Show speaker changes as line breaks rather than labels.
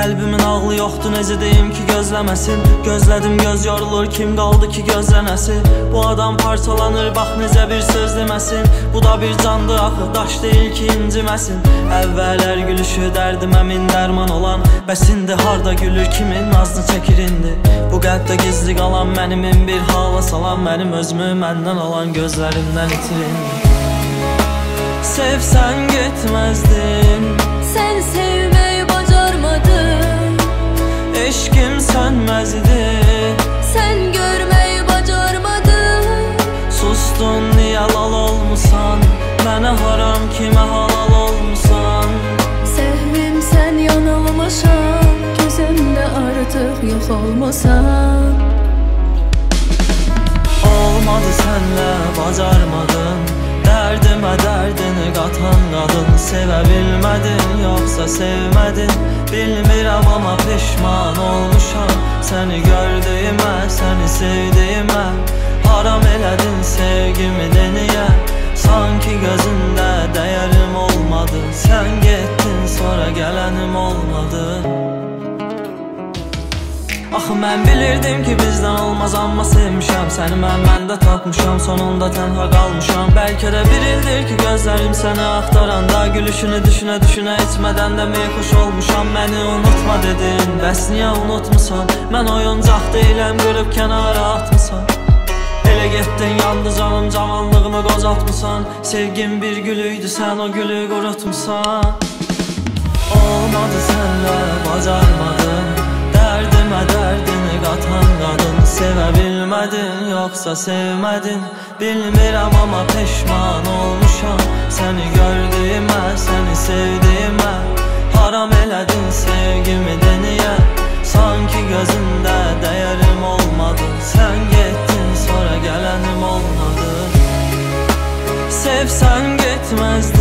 Qəlbimin ağlı yoxdur, necə deyim ki gözləməsin. Gözlədim göz yorulur, kim qaldı ki gözlənəsi. Bu adam parçalanır, bax necə bir söz deməsin. Bu da bir candır axı, daş deyil ki inciməsin. Əvvələr gülüşü dərdimə min dərman olan. Bəs indi harda gülür, kimin nazını çəkir indi. Bu qəlbdə gizli qalan mənimin bir hala salan. Mənim özümü məndən alan gözlərimdən itir indi. Sevsən getməzdin,
Sən sevməyi bacarmadın,
eşqim sönməzdi.
Sən görməyi bacarmadın.
Sustun, niyə lal olmusan? Mənə haram, kimə halal olmusan?
Səhvim sən yanılmışam, gözümdə artıq yox olmasan.
Olmadı sənlə, bacarmadın. Dərdimə dərdini qatan qadın. Sevə bilmədin, yoxsa sevmədin? Bilmirəm amma peşman olmuşam. Səni gördüyümə, səni sevdiyimə. Haram elədin sevgimi deniyə. Sanki gözündə dəyərim olmadı. Sən getdin, sonra gələnim olmadı. Axı mən bilirdim ki bizdən olmaz, amma sevmişəm səni mən məndə tapmışam. Sonunda tənha qalmışam. Bəlkə də bir ildir ki gözlərim səni axtaranda. Gülüşünü düşünə düşünə içmədən də meyxuş olmuşam. Məni unutma dedin, bəs niyə unutmusan? Mən oyuncaq deyiləm, qırıb kənara atmısan. Elə getdin, yandı canım, cavanlığımı qocaltmısan. Sevgim bir gülüydü, sən o gülü qurutmusan. Olmadı sənlə, bacarmadın. Dərdimə dərdini qatan qadın. Sevə bilmədin, yoxsa sevmədin? Bilmirəm amma peşman olmuşam. Səni gördüyümə, səni sevdiyimə. Haram elədin sevgimi deniyə. Sanki gözündə dəyərim olmadı. Sən getdin, sonra gələnim olmadı. Sevsən getməzdin,